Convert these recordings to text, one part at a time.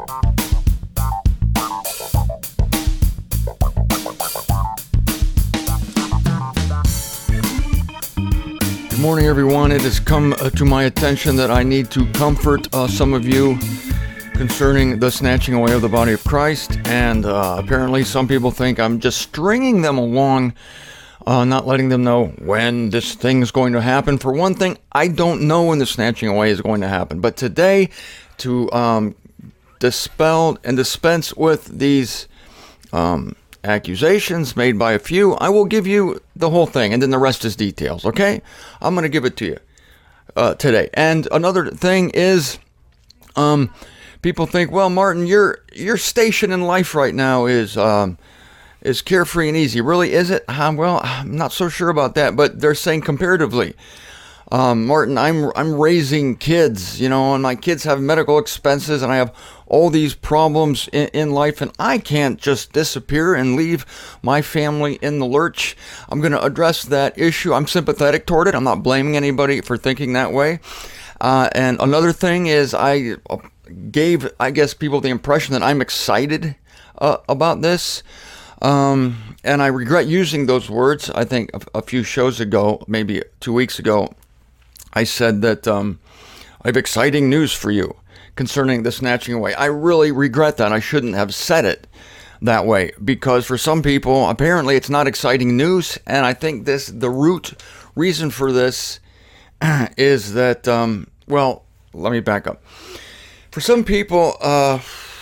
Good morning, everyone. It has come to my attention that I need to comfort some of you concerning the snatching away of the body of Christ, and apparently some people think I'm just stringing them along, not letting them know when this thing is going to happen. For one thing, I don't know when the snatching away is going to happen, but today, to dispel and dispense with these accusations made by a few, I will give you the whole thing, and then the rest is details, okay? I'm going to give it to you today. And another thing is, people think, well, Martin, your station in life right now is carefree and easy. Really, is it? Well, I'm not so sure about that, but they're saying comparatively. Martin, I'm raising kids, and my kids have medical expenses, and I have all these problems in life, and I can't just disappear and leave my family in the lurch. I'm going to address that issue. I'm sympathetic toward it. I'm not blaming anybody for thinking that way. And another thing is, I gave, people the impression that I'm excited about this. And I regret using those words. I think a few shows ago, maybe 2 weeks ago, I said that I have exciting news for you concerning the snatching away. I really regret that. I shouldn't have said it that way, because for some people, apparently it's not exciting news. And I think the root reason for this is that, well, let me back up. For some people, I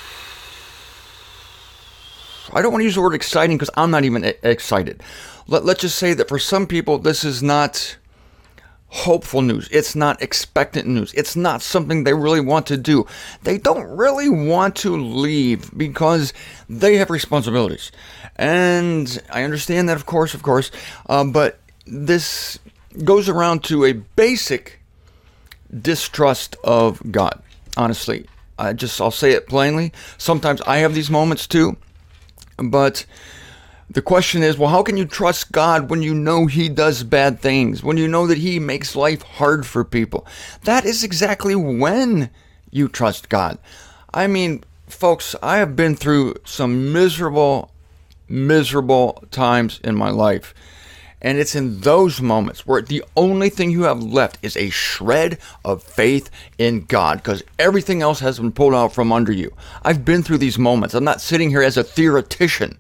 don't want to use the word exciting because I'm not even excited. Let's just say that for some people, this is not hopeful news. It's not expectant news. It's not something they really want to do. They don't really want to leave because they have responsibilities. And I understand that, of course, but this goes around to a basic distrust of God. Honestly, I'll say it plainly. Sometimes I have these moments too, but the question is, well, how can you trust God when you know He does bad things, when you know that He makes life hard for people? That is exactly when you trust God. I mean, folks, I have been through some miserable times in my life. And it's in those moments where the only thing you have left is a shred of faith in God, because everything else has been pulled out from under you. I've been through these moments. I'm not sitting here as a theoretician,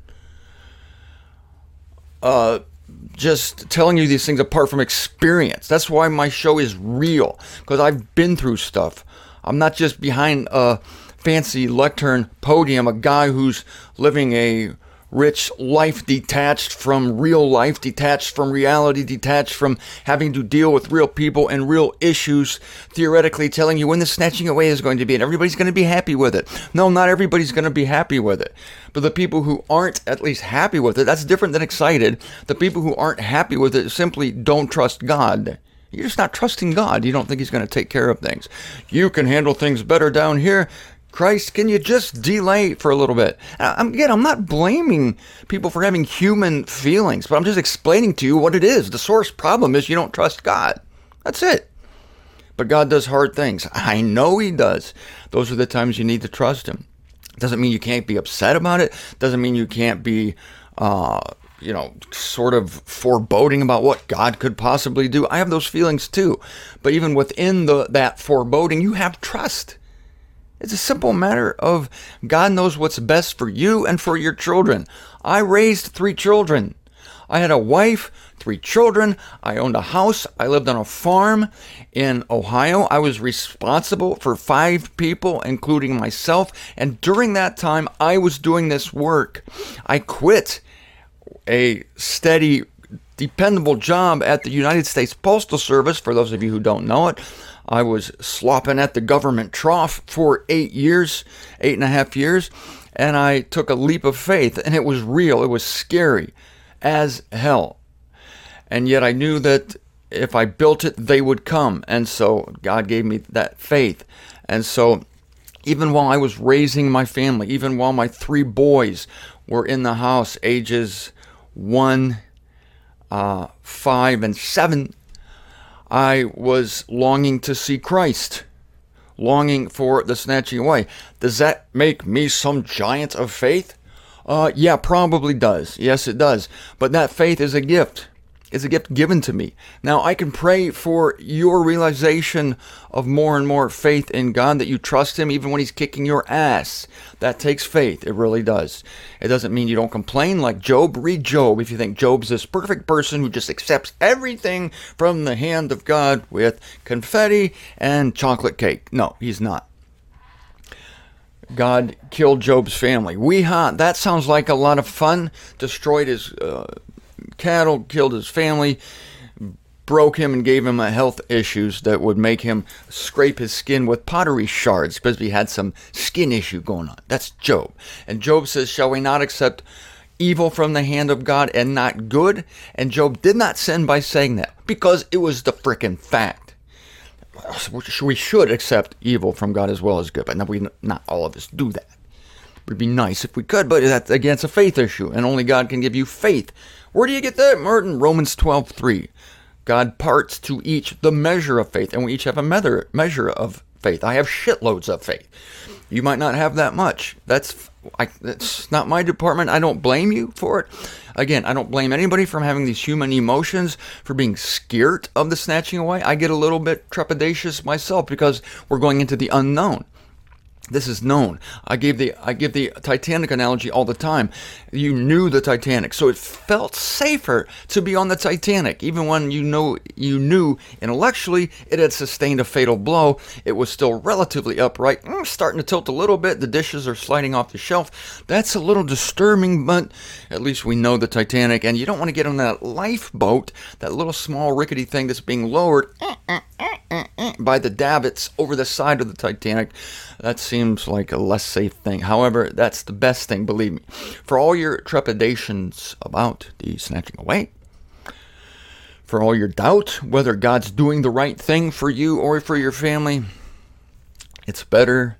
just telling you these things apart from experience. That's why my show is real, because I've been through stuff. I'm not just behind a fancy lectern podium, a guy who's living a rich life detached from real life, detached from reality, detached from having to deal with real people and real issues, theoretically telling you when the snatching away is going to be and everybody's going to be happy with it. No, not everybody's going to be happy with it. But the people who aren't at least happy with it, that's different than excited. The people who aren't happy with it simply don't trust God. You're just not trusting God. You don't think He's going to take care of things. You can handle things better down here. Christ, can you just delay for a little bit? I'm not blaming people for having human feelings, but I'm just explaining to you what it is. The source problem is you don't trust God. That's it. But God does hard things. I know He does. Those are the times you need to trust Him. Doesn't mean you can't be upset about it. Doesn't mean you can't be, sort of foreboding about what God could possibly do. I have those feelings too. But even within that foreboding, you have trust. It's a simple matter of God knows what's best for you and for your children. I raised 3 children. I had a wife, 3 children. I owned a house. I lived on a farm in Ohio. I was responsible for 5 people, including myself. And during that time, I was doing this work. I quit a steady, dependable job at the United States Postal Service. For those of you who don't know it, I was slopping at the government trough for 8.5 years, and I took a leap of faith, and it was real. It was scary as hell. And yet I knew that if I built it, they would come. And so God gave me that faith. And so even while I was raising my family, even while my 3 boys were in the house, ages 1, 5, and 7, I was longing to see Christ, longing for the snatching away. Does that make me some giant of faith? Yeah, probably does. Yes, it does. But that faith is a gift. It's a gift given to me. Now, I can pray for your realization of more and more faith in God, that you trust Him even when He's kicking your ass. That takes faith. It really does. It doesn't mean you don't complain like Job. Read Job if you think Job's this perfect person who just accepts everything from the hand of God with confetti and chocolate cake. No, he's not. God killed Job's family. That sounds like a lot of fun. Destroyed his cattle, killed his family, broke him and gave him health issues that would make him scrape his skin with pottery shards because he had some skin issue going on. That's Job. And Job says, shall we not accept evil from the hand of God and not good? And Job did not sin by saying that, because it was the frickin' fact. We should accept evil from God as well as good, but not all of us do that. It would be nice if we could, but that's, again, it's a faith issue, and only God can give you faith. Where do you get that, Martin? Romans 12:3. God parts to each the measure of faith, and we each have a measure of faith. I have shitloads of faith. You might not have that much. That's not my department. I don't blame you for it. Again, I don't blame anybody from having these human emotions, for being scared of the snatching away. I get a little bit trepidatious myself because we're going into the unknown. This is known. I give the Titanic analogy all the time. You knew the Titanic, so it felt safer to be on the Titanic, even when you knew intellectually it had sustained a fatal blow. It was still relatively upright, starting to tilt a little bit. The dishes are sliding off the shelf. That's a little disturbing, but at least we know the Titanic. And you don't want to get on that lifeboat, that little small rickety thing that's being lowered by the davits over the side of the Titanic. That seems like a less safe thing. However, that's the best thing, believe me. For all your trepidations about the snatching away, for all your doubt whether God's doing the right thing for you or for your family, it's better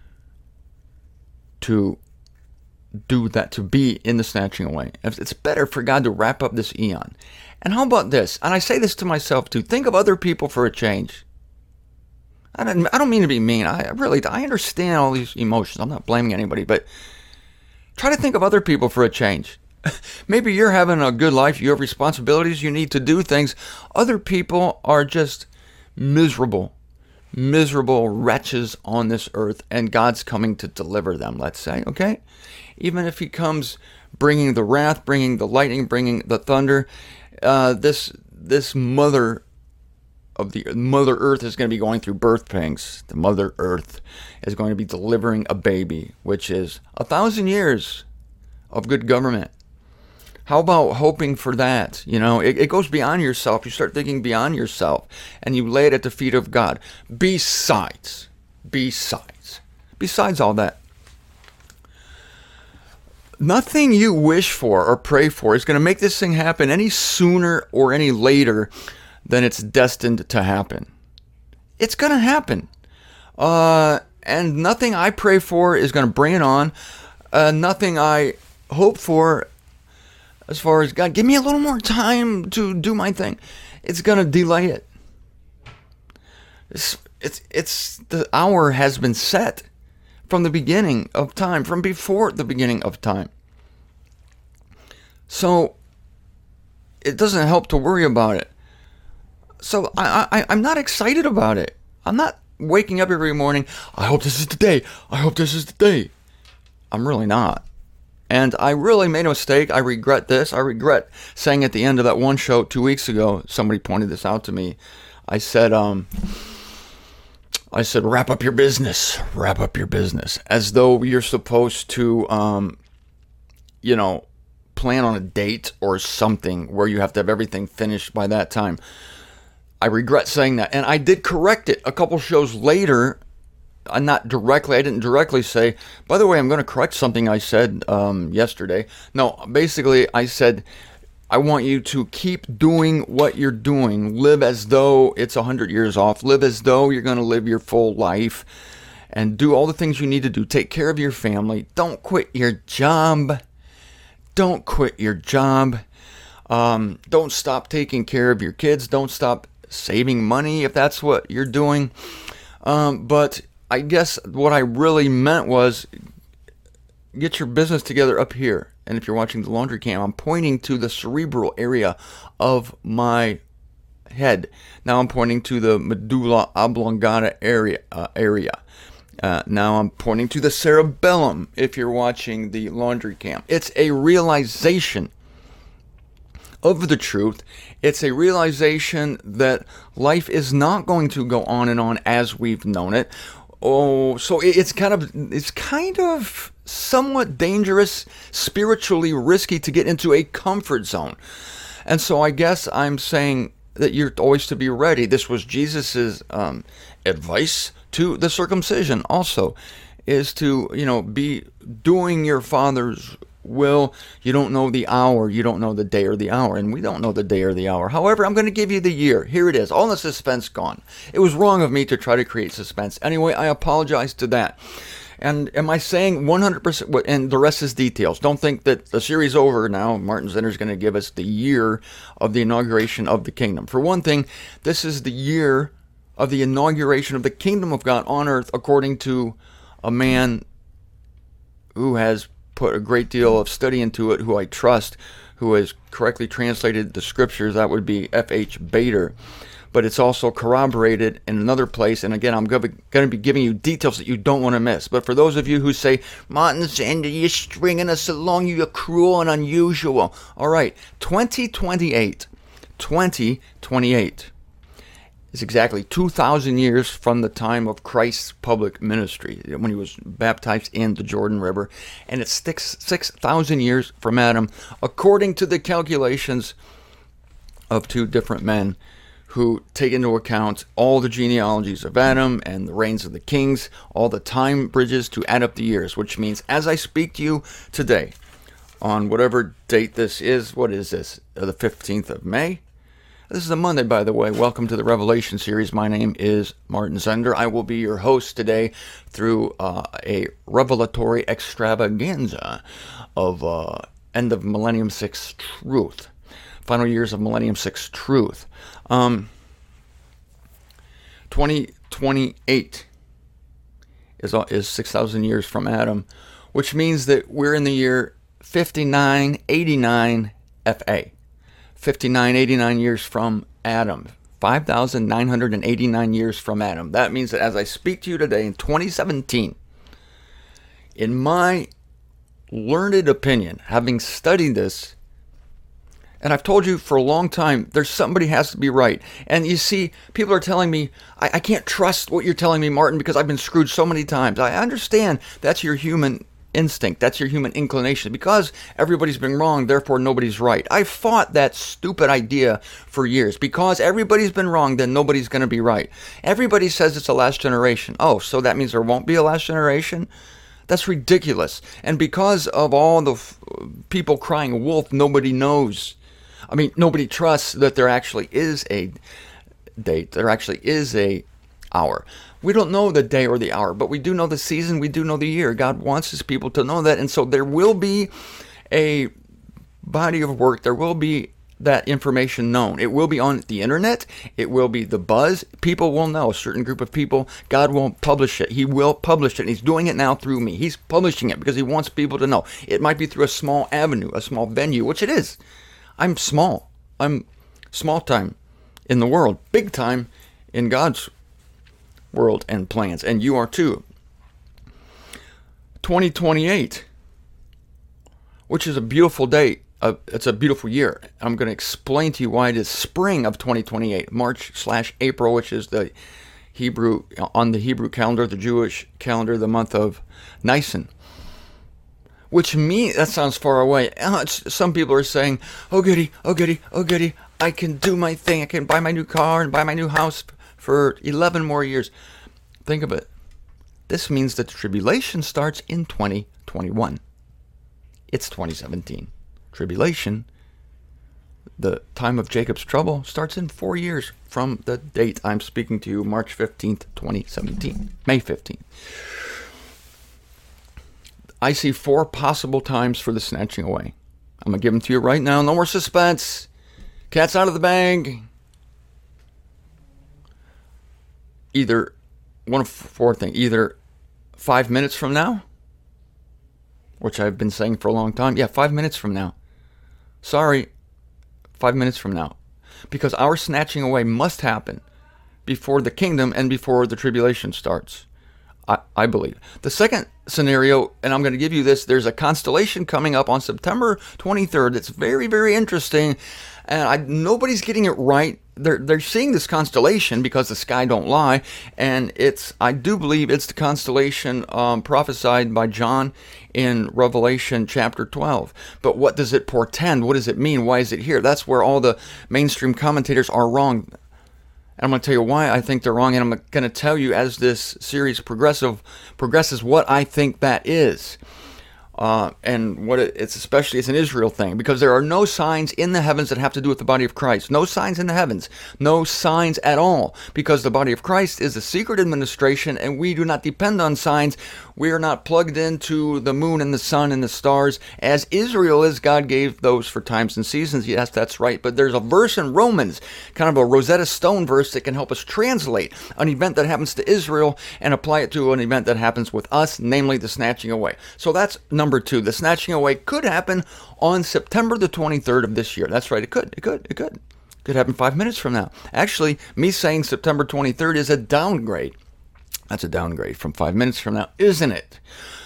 to do that, to be in the snatching away. It's better for God to wrap up this eon. And how about this? And I say this to myself too. Think of other people for a change. I don't mean to be mean. I understand all these emotions. I'm not blaming anybody, but try to think of other people for a change. Maybe you're having a good life. You have responsibilities. You need to do things. Other people are just miserable wretches on this earth, and God's coming to deliver them, let's say, okay? Even if He comes bringing the wrath, bringing the lightning, bringing the thunder, this Mother Earth is going to be going through birth pangs. The Mother Earth is going to be delivering a baby, which is 1,000 years of good government. How about hoping for that? You know, it goes beyond yourself. You start thinking beyond yourself, and you lay it at the feet of God. Besides all that, nothing you wish for or pray for is going to make this thing happen any sooner or any later than it's destined to happen. It's going to happen. And nothing I pray for is going to bring it on. Nothing I hope for, as far as God, give me a little more time to do my thing, it's going to delay it. It's the hour has been set from the beginning of time, from before the beginning of time. So it doesn't help to worry about it. So I'm not excited about it. I'm not waking up every morning, I hope this is the day. I hope this is the day. I'm really not. And I really made a mistake. I regret this. I regret saying at the end of that one show 2 weeks ago, somebody pointed this out to me. I said, wrap up your business. Wrap up your business. As though you're supposed to, plan on a date or something where you have to have everything finished by that time. I regret saying that. And I did correct it a couple shows later. I didn't directly say, by the way, I'm going to correct something I said yesterday. No, basically I said, I want you to keep doing what you're doing. Live as though it's 100 years off. Live as though you're going to live your full life. And do all the things you need to do. Take care of your family. Don't quit your job. Don't quit your job. Don't stop taking care of your kids. Don't stop saving money if that's what you're doing. But I guess what I really meant was get your business together up here. And if you're watching the laundry cam, I'm pointing to the cerebral area of my head. Now I'm pointing to the medulla oblongata area. Now I'm pointing to the cerebellum if you're watching the laundry cam. It's a realization of the truth. It's a realization that life is not going to go on and on as we've known it. Oh, so it's kind of somewhat dangerous, spiritually risky to get into a comfort zone. And so I guess I'm saying that you're always to be ready. This was Jesus's advice to the circumcision also, is to, be doing your Father's will. You don't know the hour. You don't know the day or the hour. And we don't know the day or the hour. However, I'm going to give you the year. Here it is. All the suspense gone. It was wrong of me to try to create suspense. Anyway, I apologize to that. And am I saying 100%? And the rest is details. Don't think that the series over now. Martin Zinner is going to give us the year of the inauguration of the kingdom. For one thing, this is the year of the inauguration of the kingdom of God on earth, according to a man who has put a great deal of study into it, who I trust, who has correctly translated the scriptures. That would be F.H. Bader. But it's also corroborated in another place. And again, I'm going to be giving you details that you don't want to miss. But for those of you who say, Martin Zinner, you're stringing us along, you're cruel and unusual. All right, 2028 is exactly 2,000 years from the time of Christ's public ministry, when he was baptized in the Jordan River. And it's 6,000 years from Adam, according to the calculations of two different men who take into account all the genealogies of Adam and the reigns of the kings, all the time bridges to add up the years, which means as I speak to you today, on whatever date this is, what is this, the 15th of May? This is a Monday, by the way. Welcome to the Revelation series. My name is Martin Zinner. I will be your host today through a revelatory extravaganza of End of Millennium 6 Truth. Final years of Millennium 6 Truth. 2028 is 6,000 years from Adam, which means that we're in the year 5989 FA. 5989 years from Adam. 5,989 years from Adam. That means that as I speak to you today in 2017, in my learned opinion, having studied this, and I've told you for a long time, somebody has to be right. And you see, people are telling me, I can't trust what you're telling me, Martin, because I've been screwed so many times. I understand that's your human instinct. That's your human inclination. Because everybody's been wrong, therefore nobody's right. I fought that stupid idea for years. Because everybody's been wrong, then nobody's going to be right. Everybody says it's the last generation. Oh, so that means there won't be a last generation? That's ridiculous. And because of all the people crying wolf, nobody knows. I mean, nobody trusts that there actually is a date. There actually is a hour. We don't know the day or the hour, but we do know the season. We do know the year. God wants his people to know that. And so there will be a body of work. There will be that information known. It will be on the internet. It will be the buzz. People will know. A certain group of people. God won't publish it. He will publish it. And he's doing it now through me. He's publishing it because he wants people to know. It might be through a small avenue, a small venue, which it is. I'm small. I'm small time in the world. Big time in God's world and plans. And you are too. 2028, which is a beautiful date. It's a beautiful year. I'm going to explain to you why it is spring of 2028, March/April, which is the Hebrew, on the Hebrew calendar, the Jewish calendar, the month of Nisan. Which means, that sounds far away. Some people are saying, oh goody, I can do my thing. I can buy my new car and buy my new house for 11 more years. Think of it. This means that the tribulation starts in 2021. It's 2017. Tribulation, the time of Jacob's trouble, starts in 4 years from the date I'm speaking to you, March 15th, 2017. May 15th. I see 4 possible times for the snatching away. I'm going to give them to you right now. No more suspense. Cat's out of the bag. Either one of four things. Either 5 minutes from now, which I've been saying for a long time. Yeah, 5 minutes from now. Sorry, 5 minutes from now. Because our snatching away must happen before the kingdom and before the tribulation starts. I believe. The second scenario, and I'm going to give you this, there's a constellation coming up on September 23rd. It's very, very interesting, and nobody's getting it right. They're seeing this constellation because the sky don't lie, and I do believe it's the constellation prophesied by John in Revelation chapter 12. But what does it portend? What does it mean? Why is it here? That's where all the mainstream commentators are wrong. And I'm going to tell you why I think they're wrong, and I'm going to tell you as this series progresses what I think that is. And what it's especially, it's an Israel thing, because there are no signs in the heavens that have to do with the body of Christ. No signs in the heavens. No signs at all, because the body of Christ is a secret administration, and we do not depend on signs. We are not plugged into the moon and the sun and the stars, as Israel is. God gave those for times and seasons. Yes, that's right. But there's a verse in Romans, kind of a Rosetta Stone verse, that can help us translate an event that happens to Israel and apply it to an event that happens with us, namely the snatching away. So that's number two. The snatching away could happen on September the 23rd of this year. That's right. It could. Could happen 5 minutes from now. Actually, me saying September 23rd is a downgrade. That's a downgrade from 5 minutes from now, isn't it?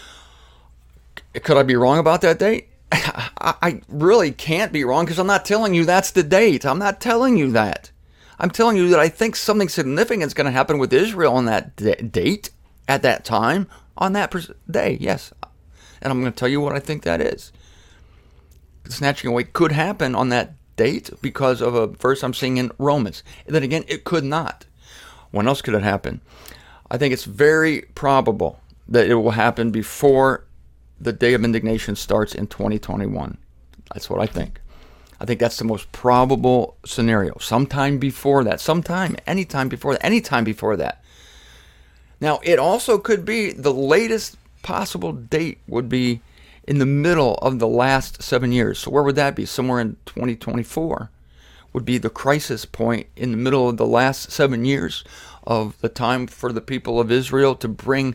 Could I be wrong about that date? I really can't be wrong, because I'm not telling you that's the date. I'm not telling you that. I'm telling you that I think something significant is going to happen with Israel on that date, at that time, on that day. Yes. And I'm going to tell you what I think that is. The snatching away could happen on that date because of a verse I'm seeing in Romans. And then again, it could not. When else could it happen? I think it's very probable that it will happen before the Day of Indignation starts in 2021. That's what I think. I think that's the most probable scenario. Sometime before that. Anytime before that. Now, it also could be the latest possible date would be in the middle of the last 7 years. So where would that be? Somewhere in 2024 would be the crisis point in the middle of the last 7 years of the time for the people of Israel to bring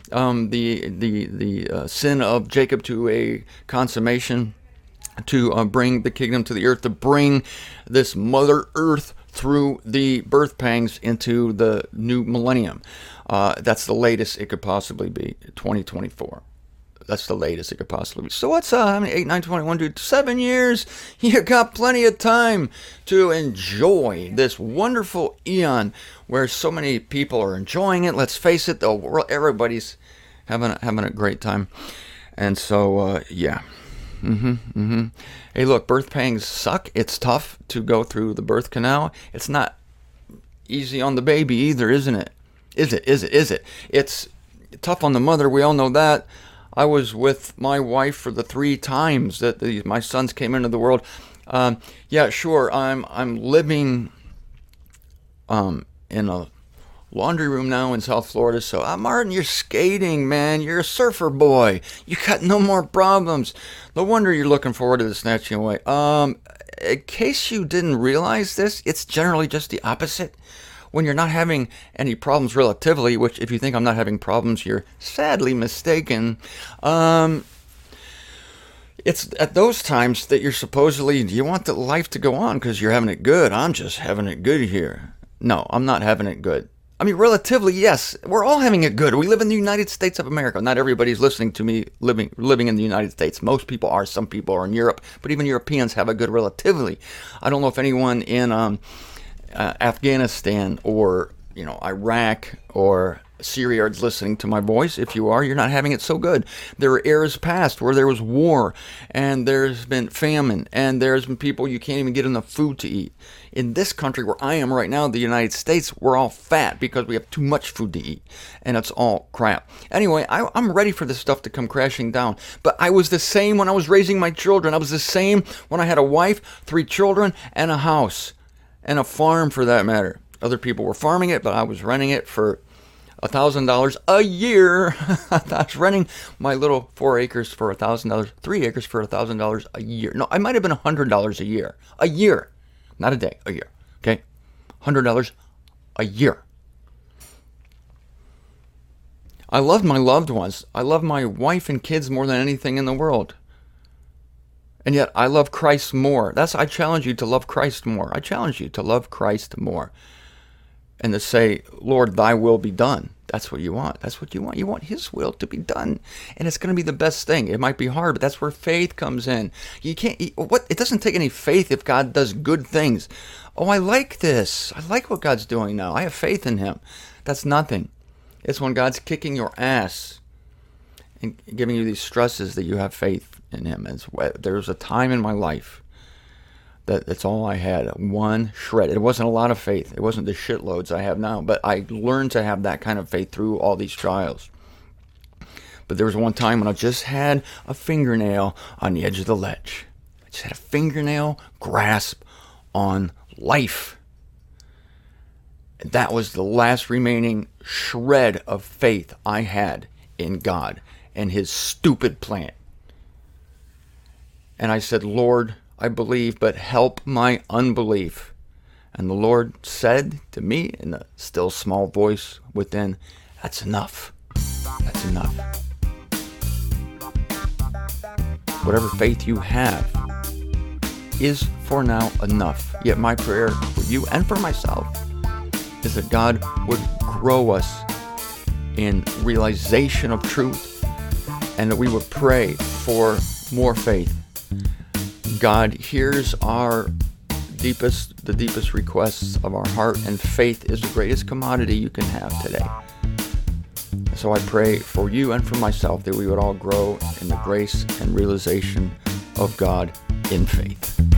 the sin of Jacob to a consummation, to bring the kingdom to the earth, to bring this Mother Earth through the birth pangs into the new millennium. That's the latest it could possibly be, 2024. That's the latest it could possibly be. So what's 8, 9, 21, dude? 7 years. You got plenty of time to enjoy this wonderful eon where so many people are enjoying it. Let's face it, the world, everybody's having a great time. And so, yeah. Hey, look, birth pangs suck. It's tough to go through the birth canal. It's not easy on the baby either, isn't it? Is it? It's tough on the mother. We all know that. I was with my wife for the 3 times that my sons came into the world. Yeah, sure. I'm living in a laundry room now in South Florida. So, Martin, you're skating, man. You're a surfer boy. You got no more problems. No wonder you're looking forward to the snatching away. In case you didn't realize this, it's generally just the opposite. When you're not having any problems relatively, which if you think I'm not having problems, you're sadly mistaken. It's at those times that you're supposedly, you want the life to go on because you're having it good. I'm just having it good here. No, I'm not having it good. I mean, relatively, yes, we're all having it good. We live in the United States of America. Not everybody's listening to me living in the United States. Most people are. Some people are in Europe. But even Europeans have it good relatively. I don't know if anyone in Afghanistan or Iraq or Syria is listening to my voice. If you are, you're not having it so good. There are eras past where there was war and there's been famine and there's been people you can't even get enough food to eat. In this country where I am right now, the United States, we're all fat because we have too much food to eat and it's all crap. Anyway, I'm ready for this stuff to come crashing down. But I was the same when I was raising my children. I was the same when I had a wife, 3 children, and a house. And a farm, for that matter. Other people were farming it, but I was renting it for $1,000 a year. I was renting my little 4 acres for $1,000, 3 acres for $1,000 a year. No, I might have been $100 a year. A year. Not a day, a year. Okay? $100 a year. I love my loved ones. I love my wife and kids more than anything in the world. And yet I love Christ more. I challenge you to love Christ more. I challenge you to love Christ more. And to say, Lord, thy will be done. That's what you want. That's what you want. You want his will to be done. And it's going to be the best thing. It might be hard, but that's where faith comes in. It doesn't take any faith if God does good things. Oh, I like this. I like what God's doing now. I have faith in him. That's nothing. It's when God's kicking your ass and giving you these stresses that you have faith in him. There was a time in my life that's all I had, one shred. It wasn't a lot of faith. It wasn't the shitloads I have now, but I learned to have that kind of faith through all these trials. But there was one time when I just had a fingernail on the edge of the ledge. I just had a fingernail grasp on life. That was the last remaining shred of faith I had in God and his stupid plan. And I said, Lord, I believe, but help my unbelief. And the Lord said to me in a still small voice within, that's enough. That's enough. Whatever faith you have is for now enough. Yet my prayer for you and for myself is that God would grow us in realization of truth and that we would pray for more faith. God hears the deepest requests of our heart, and faith is the greatest commodity you can have today. So I pray for you and for myself that we would all grow in the grace and realization of God in faith.